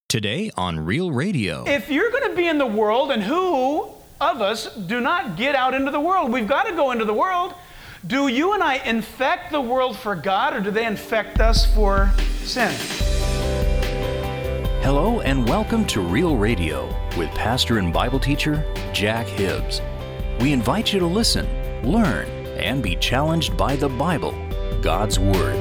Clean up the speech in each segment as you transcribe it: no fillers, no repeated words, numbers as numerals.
Today on Real Radio. If you're going to be in the world, and who of us do not get out into the world? We've got to go into the world. Do you and I infect the world for God, or do they infect us for sin? Hello and welcome to Real Radio with pastor and Bible teacher Jack Hibbs. We invite you to listen, learn, and be challenged by the Bible, God's Word.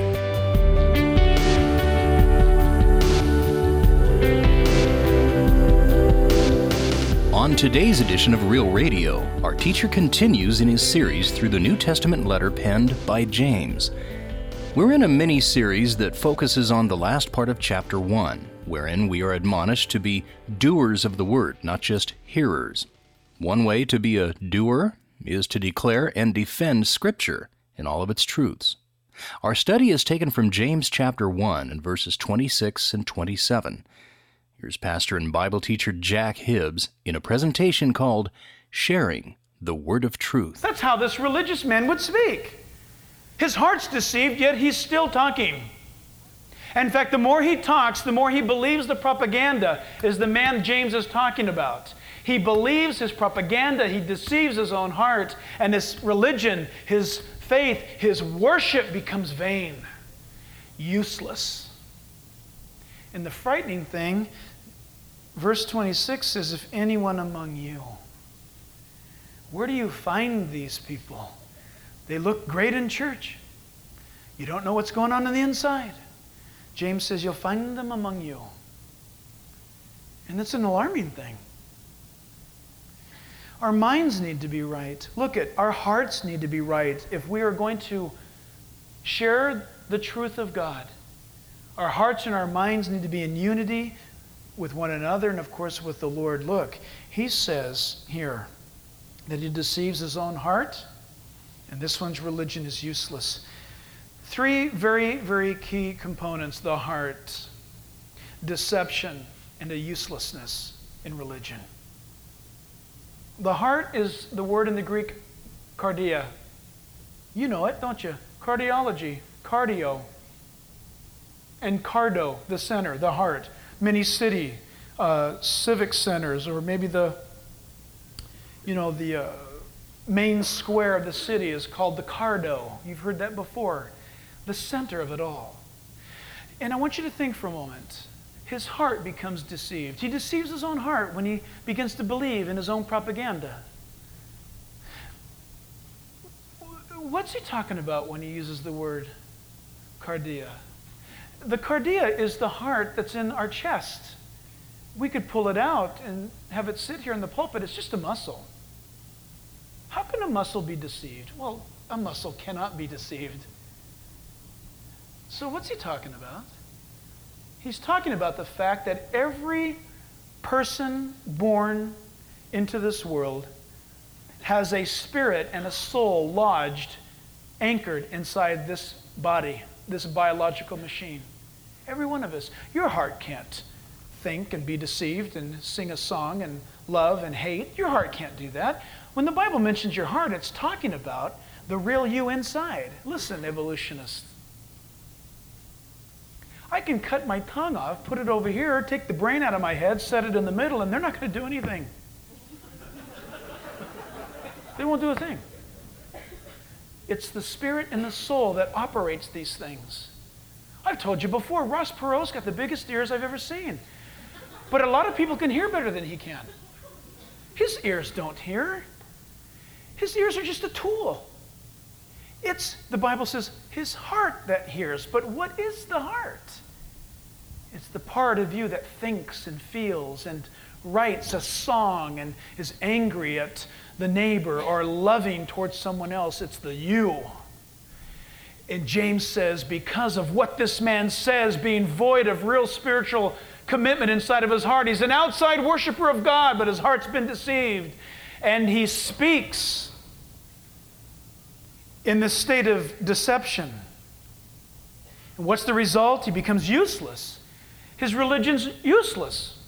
On today's edition of Real Radio, our teacher continues in his series through the New Testament letter penned by James. We're in a mini-series that focuses on the last part of chapter 1, wherein we are admonished to be doers of the word, not just hearers. One way to be a doer is to declare and defend Scripture in all of its truths. Our study is taken from James chapter 1 and verses 26 and 27. Here's pastor and Bible teacher Jack Hibbs in a presentation called Sharing the Word of Truth. That's how this religious man would speak. His heart's deceived, yet he's still talking. In fact, the more he talks, the more he believes the propaganda is the man James is talking about. He believes his propaganda, he deceives his own heart, and his religion, his faith, his worship becomes vain, useless. And the frightening thing, verse 26 says, if anyone among you, where do you find these people? They look great in church. You don't know what's going on the inside. James says you'll find them among you. And it's an alarming thing. Our minds need to be right. Look at, our hearts need to be right if we are going to share the truth of God. Our hearts and our minds need to be in unity with one another and, of course, with the Lord. Look, he says here that he deceives his own heart, and this one's religion is useless. Three very, very key components: the heart, deception, and a uselessness in religion. The heart is the word in the Greek cardia. You know it, don't you? Cardiology, cardio. And cardo, the center, the heart. Many city, civic centers, or maybe the main square of the city is called the cardo. You've heard that before. The center of it all. And I want you to think for a moment. His heart becomes deceived. He deceives his own heart when he begins to believe in his own propaganda. What's he talking about when he uses the word cardia? The cardia is the heart that's in our chest. We could pull it out and have it sit here in the pulpit. It's just a muscle. How can a muscle be deceived? Well, a muscle cannot be deceived. So what's he talking about? He's talking about the fact that every person born into this world has a spirit and a soul lodged, anchored inside this body, this biological machine. Every one of us. Your heart can't think and be deceived and sing a song and love and hate. Your heart can't do that. When the Bible mentions your heart, it's talking about the real you inside. Listen, evolutionists. I can cut my tongue off, put it over here, take the brain out of my head, set it in the middle, and they're not going to do anything. They won't do a thing. It's the spirit and the soul that operates these things. I've told you before, Ross Perot's got the biggest ears I've ever seen. But a lot of people can hear better than he can. His ears don't hear. His ears are just a tool. It's, the Bible says, his heart that hears. But what is the heart? It's the part of you that thinks and feels and writes a song and is angry at the neighbor or loving towards someone else. It's the you. And James says, because of what this man says, being void of real spiritual commitment inside of his heart, he's an outside worshiper of God, but his heart's been deceived. And he speaks in this state of deception. And what's the result? He becomes useless. His religion's useless.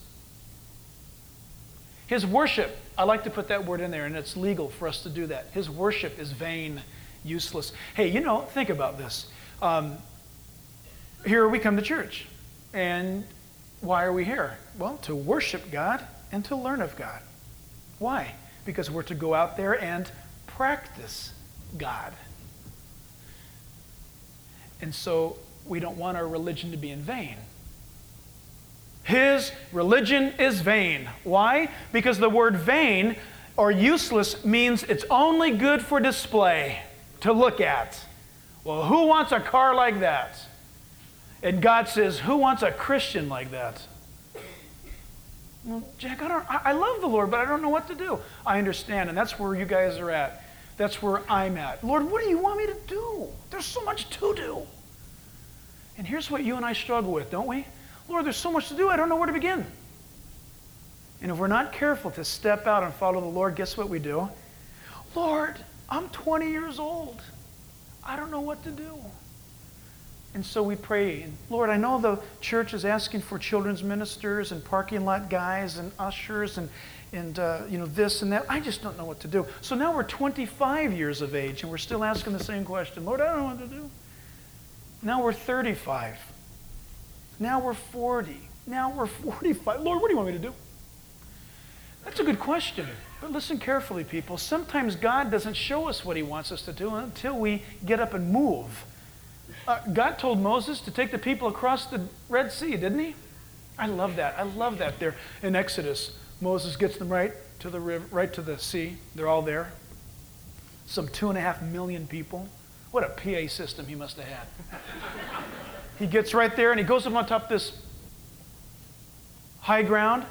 His worship, I like to put that word in there, and it's legal for us to do that. His worship is vain, useless. Hey, think about this. Here we come to church, and why are we here? Well, to worship God and to learn of God. Why? Because we're to go out there and practice God. And so we don't want our religion to be in vain. His religion is vain. Why? Because the word vain or useless means it's only good for display, to look at. Well, who wants a car like that? And God says, who wants a Christian like that? Well, Jack, I love the Lord, but I don't know what to do. I understand, and that's where you guys are at. That's where I'm at. Lord, what do you want me to do? There's so much to do. And here's what you and I struggle with, don't we? Lord, there's so much to do, I don't know where to begin. And if we're not careful to step out and follow the Lord, guess what we do? Lord, I'm 20 years old. I don't know what to do. And so we pray, Lord, I know the church is asking for children's ministers and parking lot guys and ushers and this and that. I just don't know what to do. So now we're 25 years of age and we're still asking the same question. Lord, I don't know what to do. Now we're 35. Now we're 40. Now we're 45. Lord, what do you want me to do? That's a good question. But listen carefully, people. Sometimes God doesn't show us what he wants us to do until we get up and move. God told Moses to take the people across the Red Sea, didn't he? I love that. I love that there in Exodus. Moses gets them right to the river, right to the sea. They're all there. Some 2.5 million people. What a PA system he must have had. He gets right there and he goes up on top of this high ground.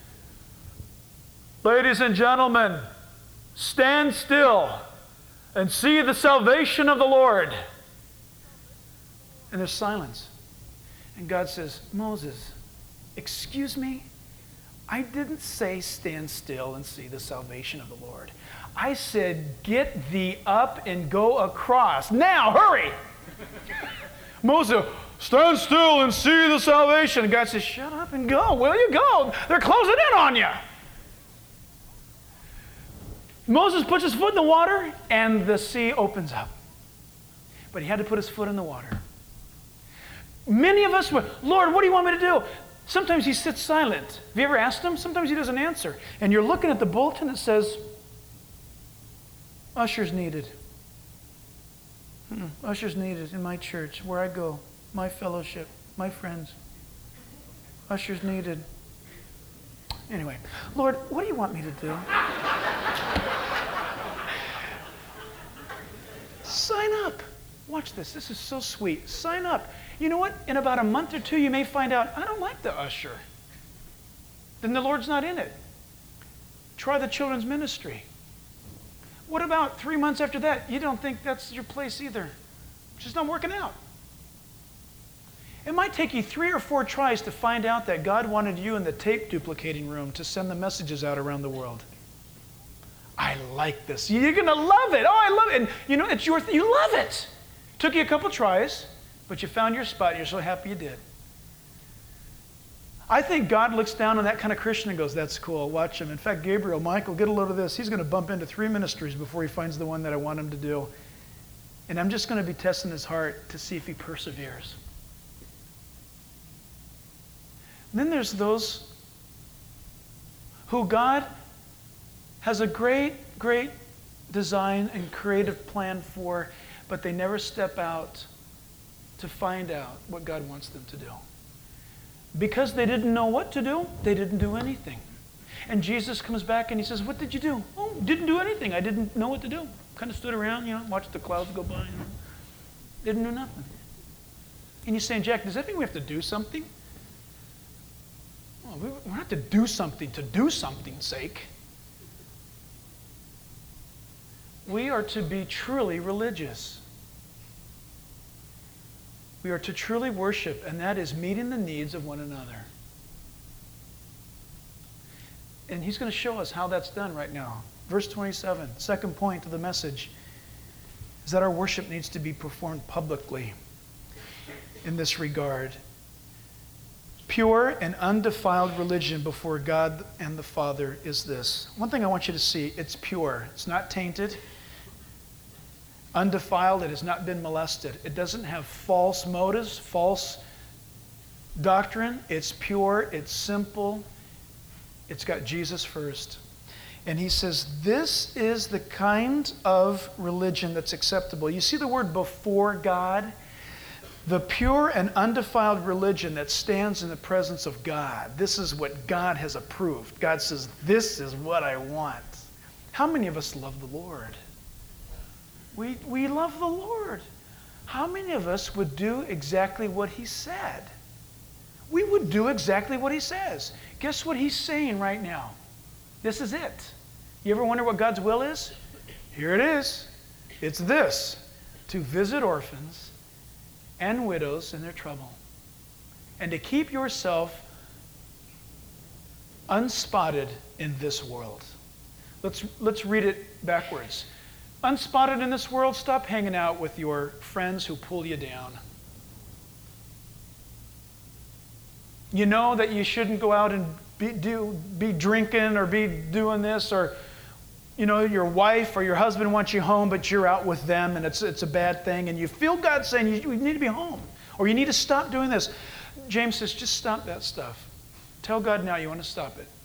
Ladies and gentlemen, stand still and see the salvation of the Lord. And there's silence. And God says, Moses, excuse me? I didn't say stand still and see the salvation of the Lord. I said, get thee up and go across. Now, hurry! Moses, stand still and see the salvation. And God says, shut up and go. Will you go? They're closing in on you. Moses puts his foot in the water and the sea opens up. But he had to put his foot in the water. Many of us would, Lord, what do you want me to do? Sometimes he sits silent. Have you ever asked him? Sometimes he doesn't answer. And you're looking at the bulletin that says, ushers needed. Ushers needed in my church, where I go, my fellowship, my friends. Ushers needed. Anyway, Lord, what do you want me to do? Sign up. Watch this. This is so sweet. Sign up. You know what? In about a month or two, you may find out, I don't like the usher. Then the Lord's not in it. Try the children's ministry. What about 3 months after that? You don't think that's your place either. It's just not working out. It might take you 3 or 4 tries to find out that God wanted you in the tape duplicating room to send the messages out around the world. I like this. You're going to love it. Oh, I love it. And you know, it's your thing. You love it. Took you a couple tries, but you found your spot. And you're so happy you did. I think God looks down on that kind of Christian and goes, that's cool. Watch him. In fact, Gabriel, Michael, get a load of this. He's going to bump into 3 ministries before he finds the one that I want him to do. And I'm just going to be testing his heart to see if he perseveres. And then there's those who God has a great, great design and creative plan for, but they never step out to find out what God wants them to do. Because they didn't know what to do, they didn't do anything. And Jesus comes back and he says, what did you do? Oh, didn't do anything. I didn't know what to do. Kind of stood around, watched the clouds go by. Didn't do nothing. And you're saying, Jack, does that mean we have to do something? Well, we're not to do something's sake. We are to be truly religious. We are to truly worship, and that is meeting the needs of one another. And he's going to show us how that's done right now. Verse 27, second point of the message, is that our worship needs to be performed publicly in this regard. Pure and undefiled religion before God and the Father is this. One thing I want you to see, it's pure. It's not tainted. Undefiled, it has not been molested. It doesn't have false motives, false doctrine. It's pure. It's simple. It's got Jesus first. And he says, this is the kind of religion that's acceptable. You see the word before God? The pure and undefiled religion that stands in the presence of God. This is what God has approved. God says, this is what I want. How many of us love the Lord? We love the Lord. How many of us would do exactly what he said? We would do exactly what he says. Guess what he's saying right now? This is it. You ever wonder what God's will is? Here it is. It's this: to visit orphans and widows in their trouble, and to keep yourself unspotted in this world. Let's read it backwards. Unspotted in this world, stop hanging out with your friends who pull you down. You know that you shouldn't go out and be drinking or be doing this, or your wife or your husband wants you home, but you're out with them, and it's a bad thing, and you feel God saying you need to be home, or you need to stop doing this. James says, just stop that stuff. Tell God now you want to stop it.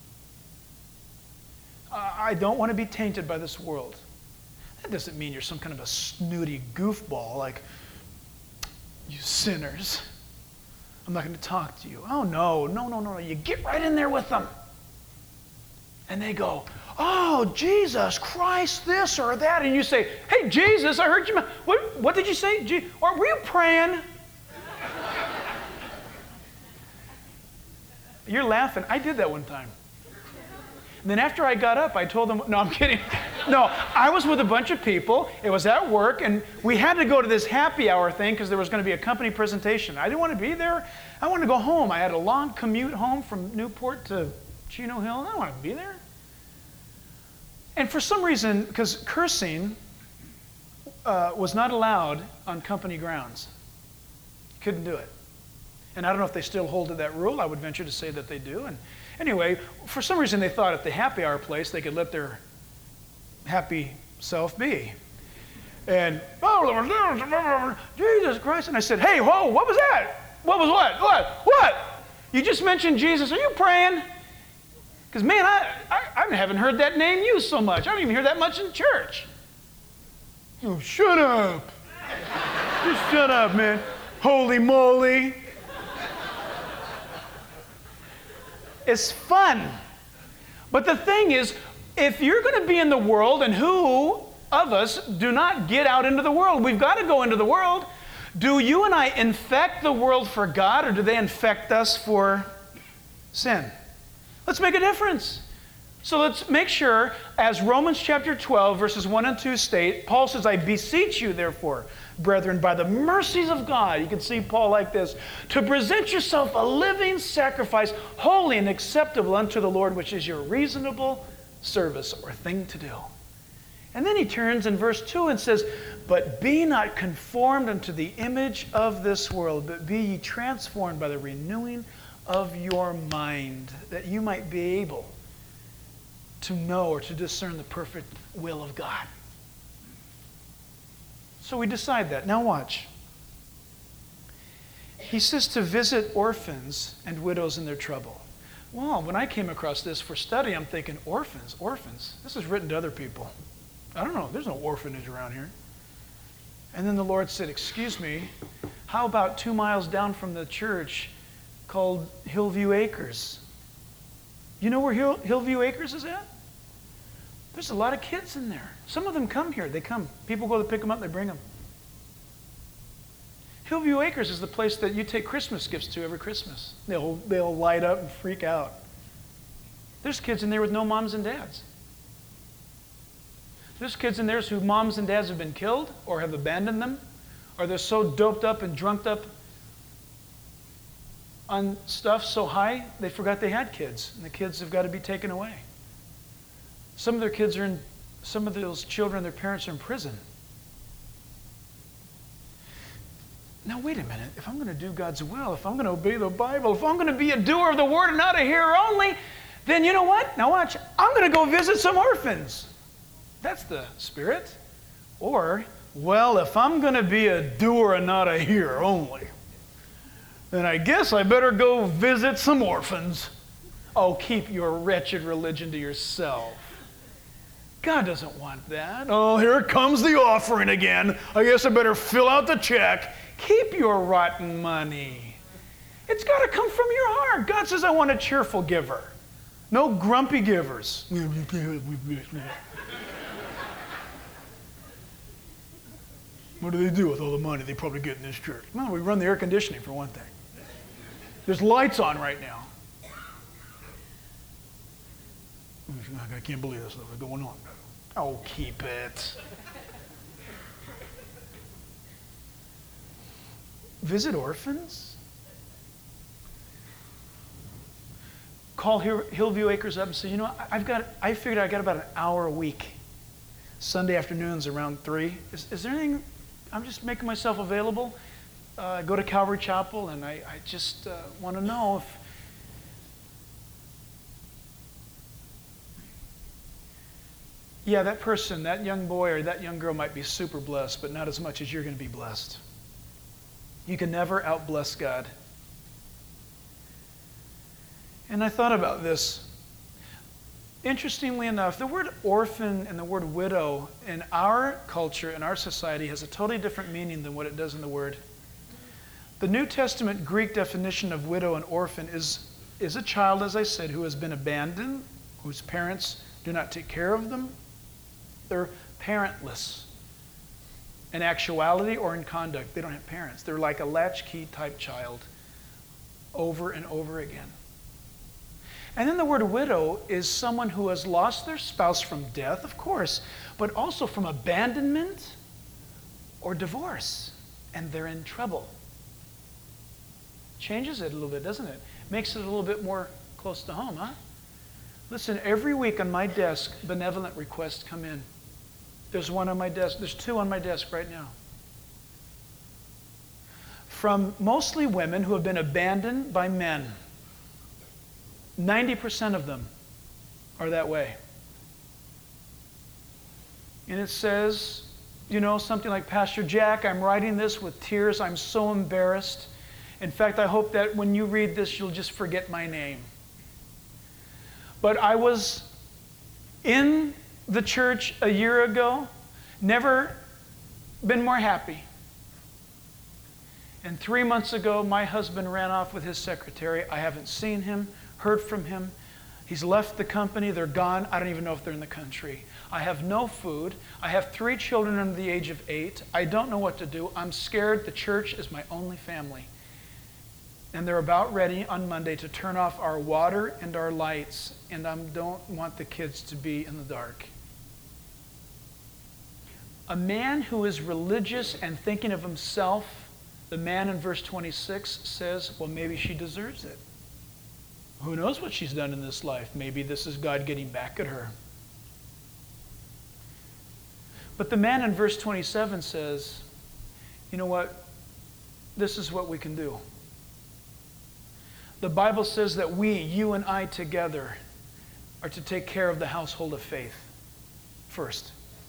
I don't want to be tainted by this world. That doesn't mean you're some kind of a snooty goofball, like, you sinners, I'm not going to talk to you. Oh, no. You get right in there with them. And they go, oh, Jesus Christ, this or that. And you say, hey, Jesus, I heard you. What did you say? Were you praying? You're laughing. I did that one time. And then after I got up, I told them, no, I'm kidding. No, I was with a bunch of people. It was at work, and we had to go to this happy hour thing because there was going to be a company presentation. I didn't want to be there. I wanted to go home. I had a long commute home from Newport to Chino Hill, and I didn't want to be there. And for some reason, because cursing was not allowed on company grounds. Couldn't do it. And I don't know if they still hold to that rule. I would venture to say that they do. And anyway, for some reason they thought at the happy hour place they could let their happy self be. And, oh, Jesus Christ. And I said, hey, whoa, what was that? What was what? What? You just mentioned Jesus. Are you praying? Because, man, I haven't heard that name used so much. I don't even hear that much in church. Oh, shut up. Just shut up, man. Holy moly. It's fun. But the thing is, if you're going to be in the world, and who of us do not get out into the world? We've got to go into the world. Do you and I infect the world for God, or do they infect us for sin? Let's make a difference. So let's make sure, as Romans chapter 12, verses 1 and 2 state, Paul says, I beseech you, therefore, brethren, by the mercies of God, you can see Paul like this, to present yourself a living sacrifice, holy and acceptable unto the Lord, which is your reasonable service or thing to do. And then he turns in verse 2 and says, but be not conformed unto the image of this world, but be ye transformed by the renewing of your mind, that you might be able to know or to discern the perfect will of God. So we decide that. Now watch. He says to visit orphans and widows in their trouble. Well, when I came across this for study, I'm thinking, orphans. This is written to other people. I don't know. There's no orphanage around here. And then the Lord said, excuse me, how about 2 miles down from the church called Hillview Acres? You know where Hillview Acres is at? There's a lot of kids in there. Some of them come here. They come. People go to pick them up. They bring them. Hillview Acres is the place that you take Christmas gifts to every Christmas. They'll light up and freak out. There's kids in there with no moms and dads. There's kids in there whose moms and dads have been killed or have abandoned them, or they're so doped up and drunked up on stuff so high they forgot they had kids, and the kids have got to be taken away. Some of those children, their parents are in prison. Now wait a minute, if I'm going to do God's will, if I'm going to obey the Bible, if I'm going to be a doer of the word and not a hearer only, then you know what? Now watch, I'm going to go visit some orphans. That's the spirit. Or, well, if I'm going to be a doer and not a hearer only, then I guess I better go visit some orphans. Oh, keep your wretched religion to yourself. God doesn't want that. Oh, here comes the offering again. I guess I better fill out the check. Keep your rotten money. It's got to come from your heart. God says, I want a cheerful giver. No grumpy givers. What do they do with all the money they probably get in this church? Well, we run the air conditioning for one thing. There's lights on right now. I can't believe this stuff is going on. Oh, keep it. Visit orphans? Call Hillview Acres up and say, you know, I figured I got about an hour a week. Sunday afternoons around 3. Is there anything, I'm just making myself available. I go to Calvary Chapel and I just want to know if, yeah, that person, that young boy or that young girl might be super blessed, but not as much as you're going to be blessed. You can never outbless God. And I thought about this. Interestingly enough, the word orphan and the word widow in our culture, in our society, has a totally different meaning than what it does in the word. The New Testament Greek definition of widow and orphan is a child, as I said, who has been abandoned, whose parents do not take care of them. They're parentless in actuality or in conduct. They don't have parents. They're like a latchkey type child over and over again. And then the word widow is someone who has lost their spouse from death, of course, but also from abandonment or divorce, and they're in trouble. Changes it a little bit, doesn't it? Makes it a little bit more close to home, huh? Listen, every week on my desk, benevolent requests come in. There's one on my desk. There's 2 on my desk right now. From mostly women who have been abandoned by men. 90% of them are that way. And it says, you know, something like, Pastor Jack, I'm writing this with tears. I'm so embarrassed. In fact, I hope that when you read this, you'll just forget my name. But I was in the church a year ago, never been more happy. And 3 months ago, my husband ran off with his secretary. I haven't seen him, heard from him. He's left the company. They're gone. I don't even know if they're in the country. I have no food. I have 3 children under the age of 8. I don't know what to do. I'm scared. The church is my only family. And they're about ready on Monday to turn off our water and our lights. And I don't want the kids to be in the dark. A man who is religious and thinking of himself, the man in verse 26 says, well, maybe she deserves it. Who knows what she's done in this life? Maybe this is God getting back at her. But the man in verse 27 says, you know what? This is what we can do. The Bible says that we, you and I together, are to take care of the household of faith first.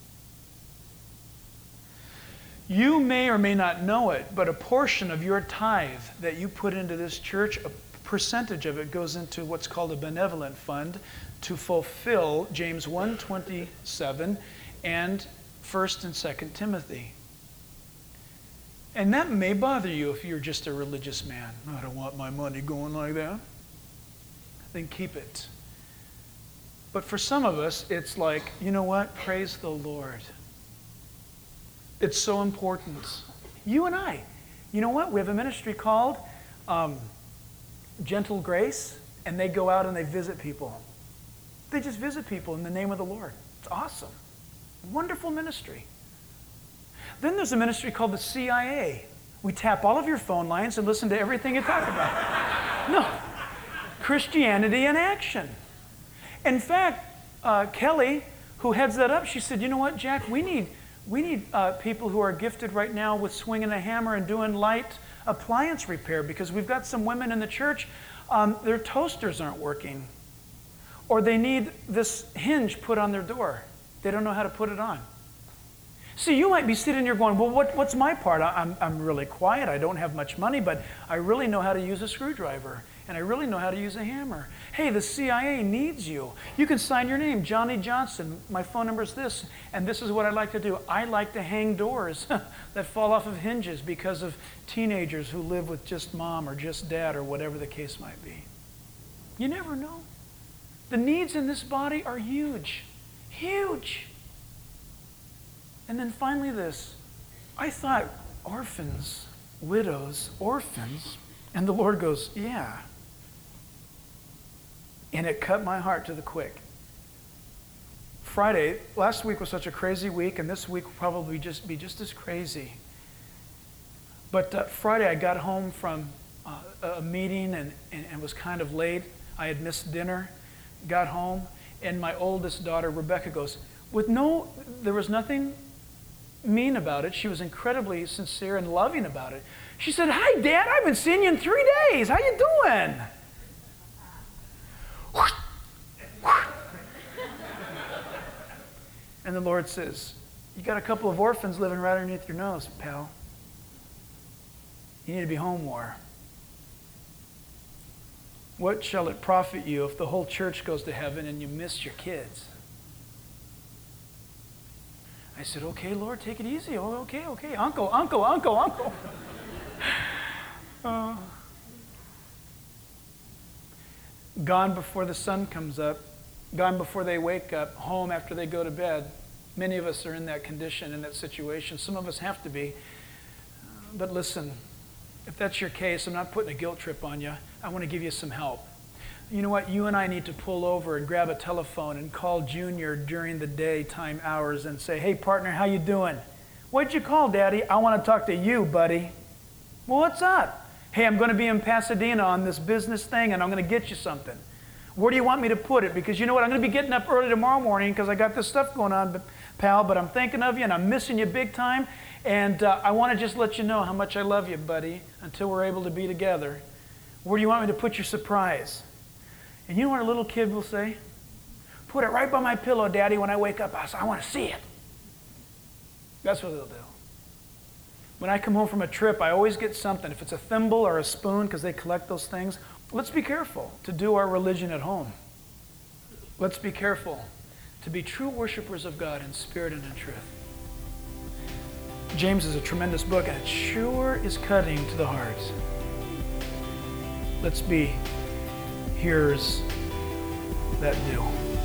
You may or may not know it, but a portion of your tithe that you put into this church, a percentage of it goes into what's called a benevolent fund to fulfill James 1:27 and 1 and 2 Timothy. And that may bother you if you're just a religious man. I don't want my money going like that. Then keep it. But for some of us, it's like, you know what? Praise the Lord. It's so important. You and I, you know what? We have a ministry called Gentle Grace, and they go out and they visit people. They just visit people in the name of the Lord. It's awesome. Wonderful ministry. Then there's a ministry called the CIA. We tap all of your phone lines and listen to everything you talk about. No. Christianity in action. In fact, Kelly, who heads that up, she said, you know what, Jack, we need people who are gifted right now with swinging a hammer and doing light appliance repair, because we've got some women in the church, their toasters aren't working. Or they need this hinge put on their door. They don't know how to put it on. See, you might be sitting here going, well, what's my part? I'm really quiet. I don't have much money, but I really know how to use a screwdriver, and I really know how to use a hammer. Hey, the CIA needs you. You can sign your name, Johnny Johnson. My phone number is this, and this is what I like to do. I like to hang doors that fall off of hinges because of teenagers who live with just mom or just dad or whatever the case might be. You never know. The needs in this body are huge. Huge. And then finally this. I thought orphans, widows, orphans. And the Lord goes, yeah. And it cut my heart to the quick. Friday, last week was such a crazy week, and this week will probably just be just as crazy. But Friday I got home from a meeting and was kind of late. I had missed dinner, got home, and my oldest daughter, Rebecca, goes, there was nothing mean about it. She was incredibly sincere and loving about it. She said, hi, Dad, I haven't seen you in 3 days. How you doing? And the Lord says, you got a couple of orphans living right underneath your nose, pal. You need to be home more. What shall it profit you if the whole church goes to heaven and you miss your kids? I said, okay, Lord, take it easy. Oh, okay. Uncle. Gone before the sun comes up, gone before they wake up, home after they go to bed. Many of us are in that condition, in that situation. Some of us have to be. But listen, if that's your case, I'm not putting a guilt trip on you. I want to give you some help. You know what? You and I need to pull over and grab a telephone and call Junior during the daytime hours and say, hey, partner, how you doing? What'd you call, Daddy? I want to talk to you, buddy. Well, what's up? Hey, I'm going to be in Pasadena on this business thing, and I'm going to get you something. Where do you want me to put it? Because you know what? I'm going to be getting up early tomorrow morning because I got this stuff going on, pal, but I'm thinking of you, and I'm missing you big time, and I want to just let you know how much I love you, buddy, until we're able to be together. Where do you want me to put your surprise? And you know what a little kid will say? Put it right by my pillow, Daddy, when I wake up. I want to see it. That's what they'll do. When I come home from a trip, I always get something. If it's a thimble or a spoon, because they collect those things, let's be careful to do our religion at home. Let's be careful to be true worshipers of God in spirit and in truth. James is a tremendous book, and it sure is cutting to the heart. Let's be hearers that do.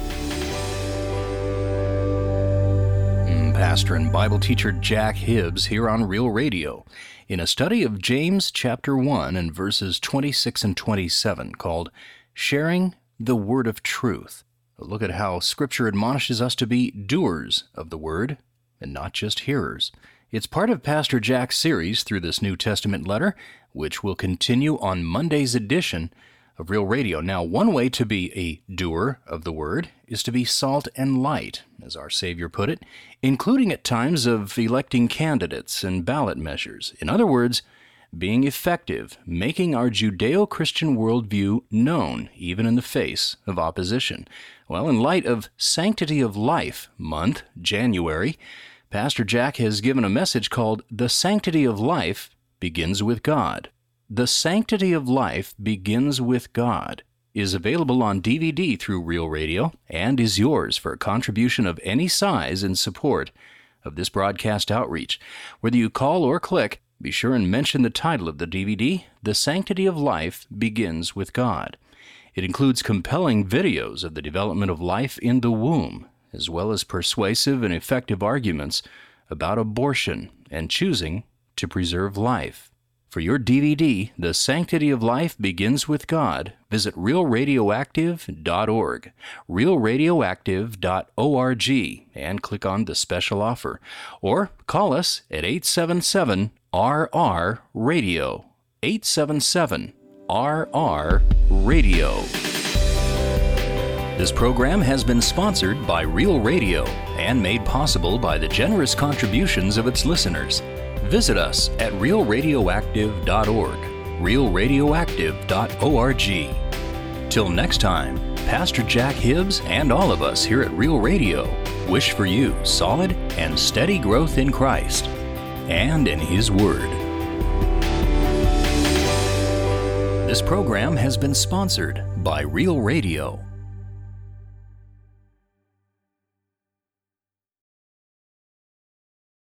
Pastor and Bible teacher Jack Hibbs here on Real Radio in a study of James chapter 1 and verses 26 and 27 called Sharing the Word of Truth. A look at how Scripture admonishes us to be doers of the Word and not just hearers. It's part of Pastor Jack's series through this New Testament letter, which will continue on Monday's edition of Real Radio. Now, one way to be a doer of the Word is to be salt and light, as our Savior put it, including at times of electing candidates and ballot measures. In other words, being effective, making our Judeo-Christian worldview known, even in the face of opposition. Well, in light of Sanctity of Life Month, January, Pastor Jack has given a message called The Sanctity of Life Begins with God. The Sanctity of Life Begins with God is available on DVD through Real Radio and is yours for a contribution of any size in support of this broadcast outreach. Whether you call or click, be sure and mention the title of the DVD, The Sanctity of Life Begins with God. It includes compelling videos of the development of life in the womb, as well as persuasive and effective arguments about abortion and choosing to preserve life. For your DVD, The Sanctity of Life Begins with God, visit realradioactive.org, realradioactive.org, and click on the special offer. Or call us at 877-RR-RADIO, 877-RR-RADIO. This program has been sponsored by Real Radio and made possible by the generous contributions of its listeners. Visit us at realradioactive.org, realradioactive.org. Till next time, Pastor Jack Hibbs and all of us here at Real Radio wish for you solid and steady growth in Christ and in His Word. This program has been sponsored by Real Radio.